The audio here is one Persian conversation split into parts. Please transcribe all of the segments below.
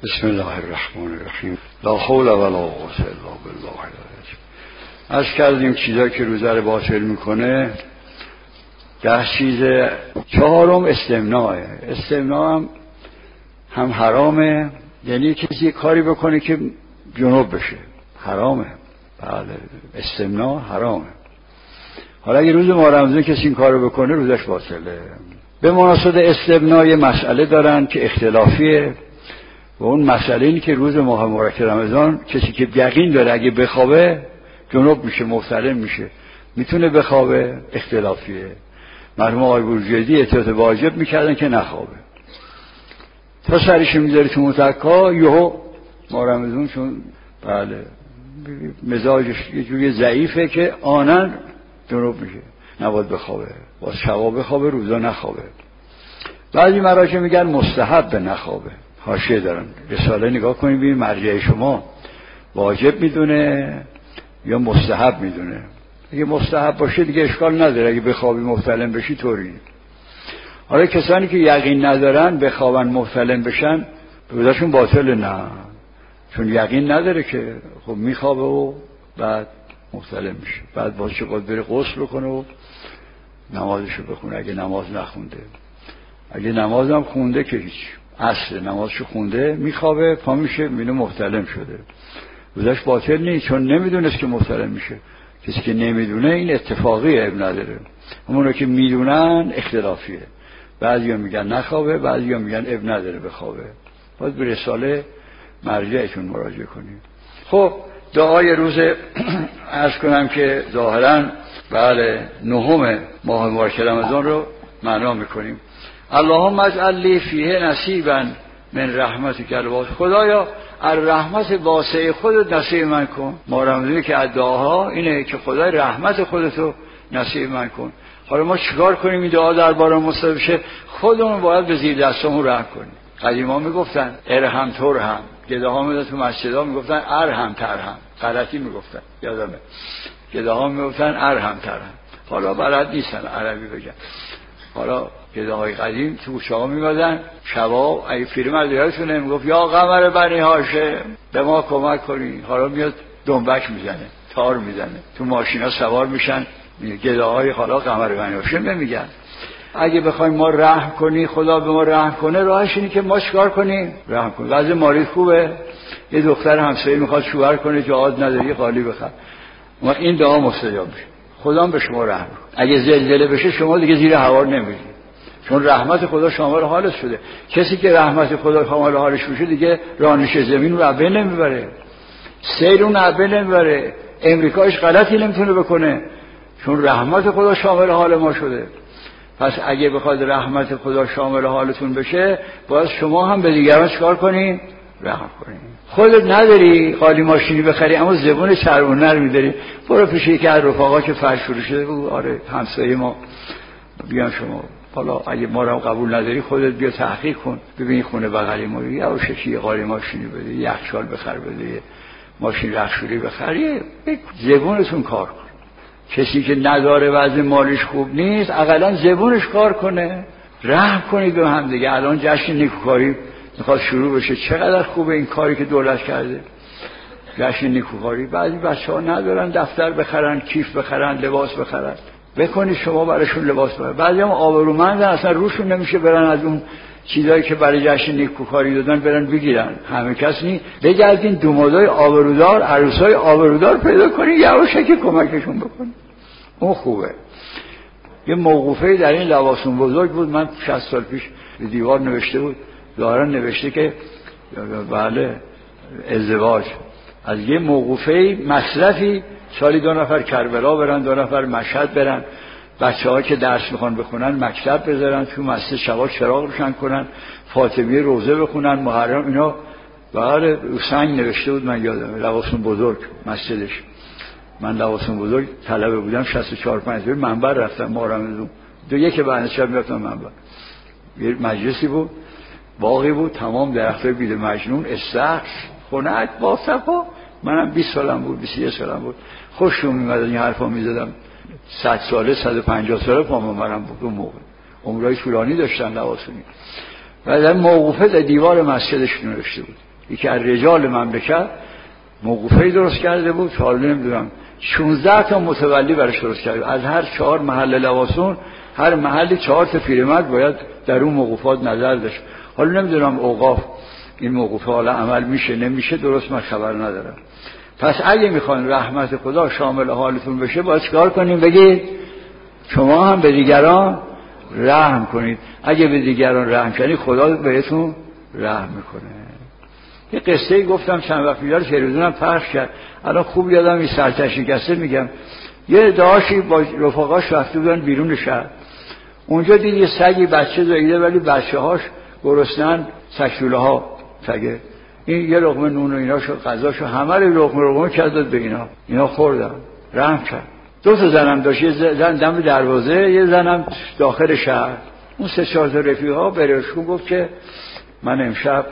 بسم الله الرحمن الرحیم. لا حول ولا قوة الا بالله العظیم. از کردیم چیزایی که روزه رو باطل میکنه 10 چیز. چهارم استمناء. استمناء هم حرامه، یعنی کسی کاری بکنه که جنوب بشه، حرامه. بله، استمناء حرامه. حالا اگه روز ماه رمضان کسی این کارو بکنه روزش باطله. به مناسبت استمناء یه مسئله دارن که اختلافیه و اون مسئله اینه که روز ماه مبارک رمضان کسی که یقین داره اگه بخوابه جنوب میشه، محتلم میشه، میتونه بخوابه، اختلافیه. مرحوم آقای بروجردی احتیاط واجب میکردن که نخوابه، تا سرش میذاره تو متکا، یهو ماه رمضان چون بله مزاجش یه جوری ضعیفه که آنن جنوب میشه، نباید بخوابه، باید شبا بخوابه، روزا نخوابه. بعضی مراجع میگن مستحب به نخوابه. حاشیه دارن، رساله نگاه کنید ببینید مرجع شما واجب میدونه یا مستحب میدونه. اگه مستحب باشه دیگه اشکال نداره، اگه بخوابی محتلم بشی طوری. حالا کسانی که یقین ندارن بخوابن محتلم بشن روزشون باطل، نه، چون یقین نداره که خب میخوابه و بعد محتلم میشه، بعد باشه باید بره غسل بکنه و نمازشو بخونه اگه نماز نخونده. اگه نمازم خونده که هیچ، اصل نمازشو خونده، میخوابه پا میشه میبینه محتلم شده، روزش باطل نیست، چون نمیدونست که محتلم میشه. کسی که نمیدونه این اتفاقی اب نداره، همونو که میدونن اختلافیه. بعضیا میگن نخوابه، بعضیا میگن اب نداره بخوابه. باید به رساله مرجعتون مراجعه کنید. خب دعای روز عرض کنم که ظاهرا بله 9 ماه مبارک رمضان رو معنا میکنیم. اللهم اجعل لی فیه نصیبا من رحمتک الواسع. خدایا از رحمت واسع خودت نصیب من کن. ما رمضانی که دعاها اینه که خدای رحمت خودتو نصیب من کن. حالا ما چیکار کنیم این دعا درباره مصیبت شه؟ خودمون باید به زیر دستمون رحم کنیم. قدیما میگفتن ارحم ترحم، گداها میذاشتن تو مسجدها میگفتن ارحم ترحم، غلطی میگفتن، یادمه گداها میگفتن ارحم ترحم. حالا بلد نیستن عربی بگن. حالا گداهای قدیم تو کوچه‌ها می‌آمدن شبا، اگه پیرمرد یادتونه میگفت یا قمر بنی هاشم به ما کمک کنی. حالا میاد دنبک میزنه، تار میزنه، تو ماشینا سوار میشن گداهای. حالا قمر بنی هاشم نمیگن. اگه بخوایم ما رحم کنی، خدا به ما رحم کنه، راهش اینه که ما چیکار کنیم؟ رحم کنیم. وضع مالی خوبه، یه دختر همسایه میخواد شوهر کنه، جهاد نداری، خالی بخر، ما این دعا مستجاب میشه. خدا به شما رحم کنه. اگه زلزله بشه شما دیگه زیر هوا نمیرید، چون رحمت خدا شامل حالش شده. کسی که رحمت خدا شامل حالش بشه دیگه رانش زمین رو عبه نمیبره، سیل اون عبه نمیبره، امریکایش غلطی نمیتونه بکنه، چون رحمت خدا شامل حال ما شده. پس اگه بخواد رحمت خدا شامل حالتون بشه، باید شما هم به دیگران چکار کنین؟ رحم کنین. خودت نداری خالی ماشینی بخری اما زبون چربونه رو میداری، برو پیش یکی از رفقا که فرش فروشه بگو آره همسایه ما بیان شما، حالا اگه ما رو قبول نداری خودت بیا تحقیق کن ببین خونه بغلی ما یا شکی قالی ماشینی بده، یخچال بخر بده، ماشین رخشوری بخر، زبونتون کار کن. کسی که نداره وضع مالیش خوب نیست اقلا زبونش کار کنه. رحم کنید به هم دیگه. الان جشن نیکوکاری میخواد شروع بشه، چقدر خوبه این کاری که دولت کرده، جشن نیکوکاری. بعضی بچه‌ها ندارن دفتر بخرن، کیف بخرن، لباس بخرن، بکنید شما براشون لباس بخرن. بعضی هم آبرومندن اصلا روشون نمیشه برن از اون چیزایی که برای جشن نیکوکاری دادن برن بگیرن. همه کس نی، بگردین دومادای آبرودار، عروسای آبرودار پیدا کنین یواشکی کمکشون بکنین، اون خوبه. یه موقوفه در این لواسون بزرگ بود، من 60 سال پیش به دیوار نوشته بود، ظاهرا نوشته که بله ازدواج از یه موقوفه مصرفی سالی 2 نفر کربلا برن، 2 نفر مشهد برن، بچه‌ها که درس میخوان بخونن مکتب بذارن، تو مسجد شبا چراغ روشن کنن، فاطمیه روزه بخونن، محرم اینا. بله سنگ نوشته بود، من یادمه لواسون بزرگ مسجدش. من لواسون بزرگ طلبه بودم 64-65 منبر رفتم محرم یک بعد شب میرفتم منبر. یه مجلسی بود، باغی بود، تمام درختای بید مجنون، استخر، خنک، با صفا. منم 20 سالم بود، 21 سالم بود، خوشم میاد این حرفا میزدم. 100 ساله 150 ساله پام منم بود اون موقع، عمرای طولانی داشتن لواسونی. و در موقوفه در دیوار مسجدش نوشته بود یکی از رجال مملکت موقوفه‌ای درست کرده بود، حالا نمیدونم 16 تا متولی برش درست کرده، از هر 4 محل لواسون هر محلی 4 تا پیرمرد باید در اون موقوفات نظر داشت. حالا نمیدونم اوقاف این موقوفه حالا عمل میشه نمیشه، درست من خبر ندارم. پس اگه میخواین رحمت خدا شامل حالتون بشه باید چیکار کنیم؟ بگید شما هم به دیگران رحم کنید. اگه به دیگران رحم کنید خدا بهتون رحم میکنه. یه قصه گفتم چند وقت پیش تلویزیونم پخش کرد، الان خوب یادم این سرتشکسته میگم. یه داشی با رفقاش رفته بودن بیرون شهر، اونجا دید یه سگی بچه زاییده ولی بچه‌هاش گرسنن، سگشوله ها سگه. این یه لقمه نون و ایناشو غذاشو همه رو لقمه کرد داد به اینا خوردن، رحم کرد. 2 تا زنم داشت، یه زن دم دروازه، یه زنم داخل شهر. اون 3-4 تا رفیقا برشون گفت که من امشب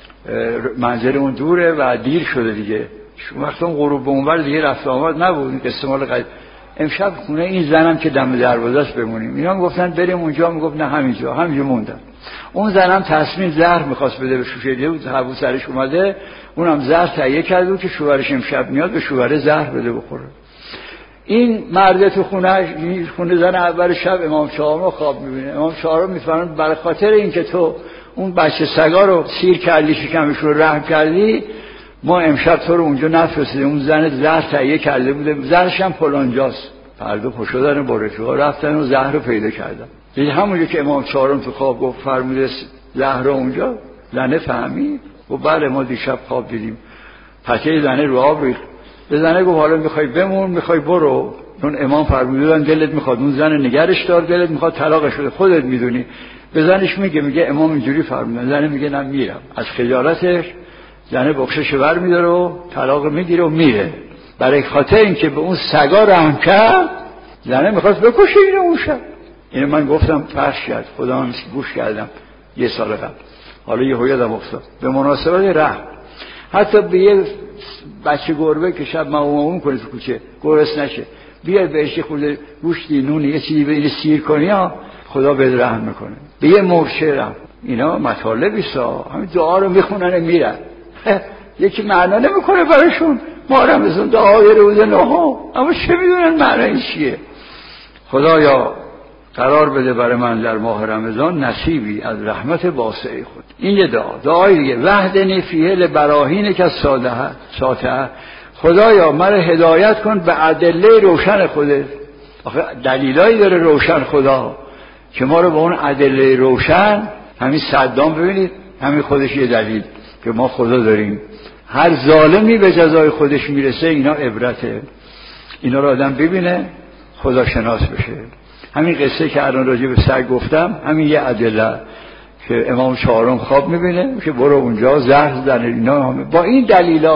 منزل اون دوره و دیر شده دیگه، وقتی اون غروب به اونور دیگه رفت آمد نبود، این قصه مال قدیم، امشب خونه این زنم که دم دروازه است بمونیم. اینا گفتن بریم اونجا، میگفت نه همینجا موندن. اون زنم تصمیم زهر میخواست بده به شوشیده بود، هوا سرش اومده، اونم زهر تهیه کرده بود که شوهرش امشب میاد به شوهر زهر بده بخوره. این مرد تو خونه زن اول شب امام چهارم رو خواب میبینه. امام چهارم میفرماید برای خاطر اینکه تو اون بچه سگا رو سیر کردی، شکمش رو رحم کردی، ما امشب تو رو اونجا نفرستیم. اون زن زهر تهیه کرده بوده، زهرش هم فلانجاست. فردا پا شدن با رفیقا رفتن و زهر رو پیدا کردن. دیگه همونجا که امام چهارم تو خواب گفت فرموده زهر اونجا، زنه فهمید و بله ما دیشب خواب دیدیم. پته زنه رو آب ریخت. به زنه گفت حالا میخوای بمون میخوای برو؟ چون امام فرمودن دلت میخواد اون زن نگرش دار، دلت میخواد طلاقش بده، خودت میدونی. به زنش میگه امام اینجوری فرمودن. زنه میگه نه میرم. از خجالتش زنه بخشش ور میداره و طلاق میگیره و میره. برای خاطر اینکه به اون سگا رحم کرد، زنه میخواست بکشه اینو اون شب. اینو من گفتم پخش کرد، خدا من گوش کردم 1 سال قبل. حالا یه یادم افتاد به مناسبت رحم. حتی به یه بچه گربه که شب مامون کنه تو کوچه گرس نشه، بیار بهش خورده گوشتی نونی یه چیزی به سیر کنی ها، خدا بهت رحم میکنه. به یه مرشه رحم. اینا مطالبی سا همین دعا رو میخونن میرن. یکی معنا نمیکنه براشون. ما رمضان دعای روز نهم، اما چه میدونن معنی چیه؟ خدایا قرار بده برای من در ماه رمضان نصیبی از رحمت واسعه خود. این یه دعای دیگه. وحدنی فیه لبراهین که ساطعه، خدایا مرا هدایت کن به ادله روشن خودت. آخه دلیلایی داره روشن خدا که ما رو به اون ادله روشن، همین صدام ببینید همین خودش یه دلیل که ما خدا داریم. هر ظالمی به جزای خودش میرسه، اینا عبرته. اینا رو آدم ببینه خدا شناس بشه. همین قصه که الان راجع به سگ گفتم همین یه ادله که امام چهارم خواب میبینه که برو اونجا زهر زن. اینا با این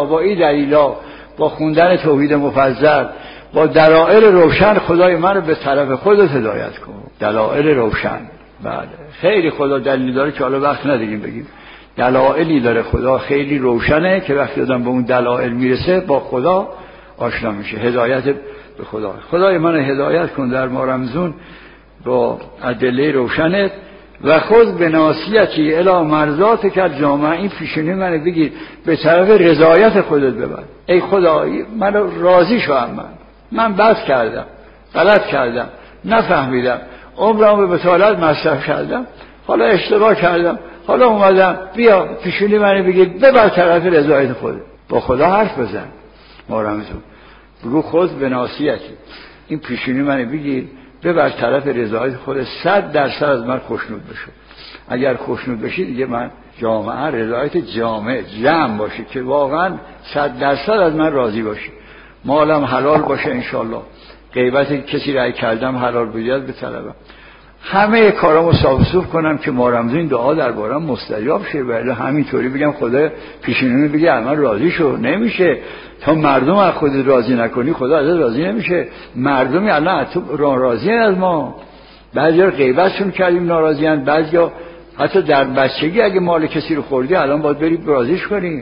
دلیلا با خوندن توحید مفضل با دلائل روشن خدای من رو به طرف خودت هدایت کن. دلائل روشن. بله خیلی خدا دلیل داره که حالا وقت نداریم بگیم. دلائلی داره خدا خیلی روشنه که وقتی آدم به اون دلائل میرسه با خدا آشنا میشه. هدایت به خدا. خدای من هدایت کن در ماه رمضان با ادله روشنت و خود به ناصیتی الی مرضات که جامعه. این پیشونی من بگید به طرف رضایت خودت ببر. ای خدا من راضی شو. من بد کردم، غلط کردم، نفهمیدم، عمرم به بطالت مصرف کردم، حالا اشتباه کردم، حالا اومدم بیا پیشونی من بگید ببر طرف رضایت خودت. با خدا حرف بزن. ما رمضان بگو خود به ناصیتی، این پیشونی من بگیر ببر طرف رضایت خود. 100% از من خوشنود بشه. اگر خوشنود بشی دیگه من جامعه رضایت جمع باشه که واقعا 100% از من راضی باشی. مالم حلال باشه انشالله. غیبت کسی رای کردم حلال بودید به طلبم. همه کارامو صاف کنم که ما رمضان دعا دربارم مستجاب شه. ولی همینطوری بگم خدا پیشونی بگی من راضی شو، نمیشه. تا مردم از خود راضی نکنی خدا ازت راضی نمیشه. مردمی الان تو راضی از ما. بعضیا غیبتشون کردیم ناراضیان، بعضیا حتی در بچگی اگه مال کسی رو خوردی الان باید بری راضیش کنی.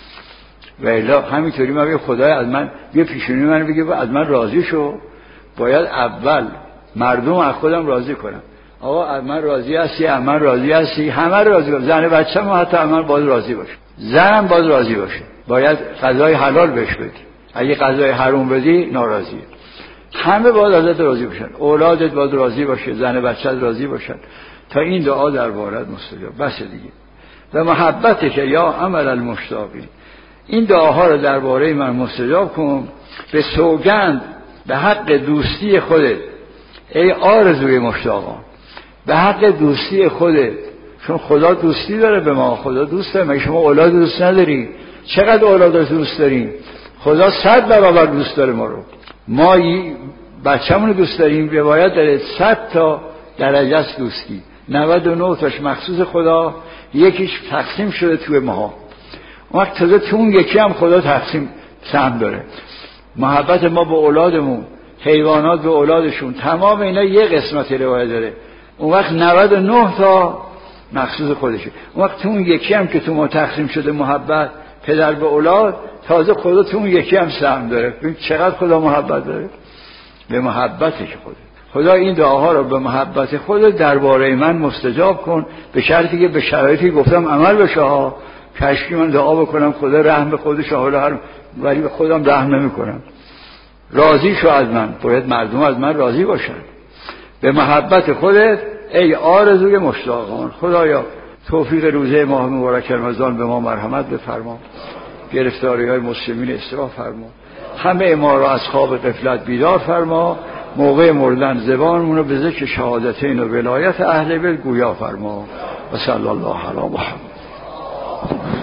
و الا همینطوری من بگم خدای از من بیا پیشونی من بگه از من راضی شو. باید اول مردم از خودم راضی کنم. آقا از من راضی هستی، از من راضی هستی، همه راضی کنم. زن بچه‌م حتی از من باید راضی باشه. زن باید راضی باشه، باید غذای حلال بهش بدی، اگه غذای حرام بدی ناراضیه. همه باید ازت راضی باشن، اولادت باید راضی باشه، زن بچت راضی باشن تا این دعا دربارت مستجاب. بس دیگه. و محبت که یا عمل المشتاقین، این دعاها رو درباره من مستجاب کن به سوگند به حق دوستی خودت ای آرزوی مشتاقان، به حق دوستی خودت، چون خدا دوستی داره به ما، خدا دوست داره. مگه شما اولاد دوست نداری؟ چقدر اولاد دوست داریم؟ خدا 100 برابر دوست داره ما رو. ما بچه‌مون رو دوست داریم، روایت داره 100 تا درجه است دوستی، 99 تاش مخصوص خدا، یکیش تقسیم شده توی ماها. اون وقت تازه تو اون یکی هم خدا تقسیم سهم داره. محبت ما به اولادمون، حیوانات به اولادشون، تمام اینا یه قسمت روایت داره. اون وقت 99 تا مخصوص خودشه. اون وقت تو اون یکی هم که تو ما تقسیم شده محبت پدر به اولاد، تازه خدا تو اون یکی هم سهم داره. ببین چقدر خدا محبت داره. به محبتش خدا این دعاها رو به محبت خود درباره من مستجاب کن، به شرطی که به شرایطی گفتم عمل بشه ها. کاشکی من دعا بکنم خدا رحم به خودش حالا هر ولی به خودم رحم نمی‌کنم. راضی شو از من، باید مردم از من راضی باشن. به محبت خودت ای آرزوی مشتاقان. خدایا توفیق روزه ماه مبارک رمضان به ما مرحمت بفرما، گرفتاری‌های مسلمین اصلاح فرما، همه ما را از خواب غفلت بیدار فرما، موقع مردن زبانمون رو به ذکر شهادتین و ولایت اهل بیت گویا فرما. و صلی الله علی محمد.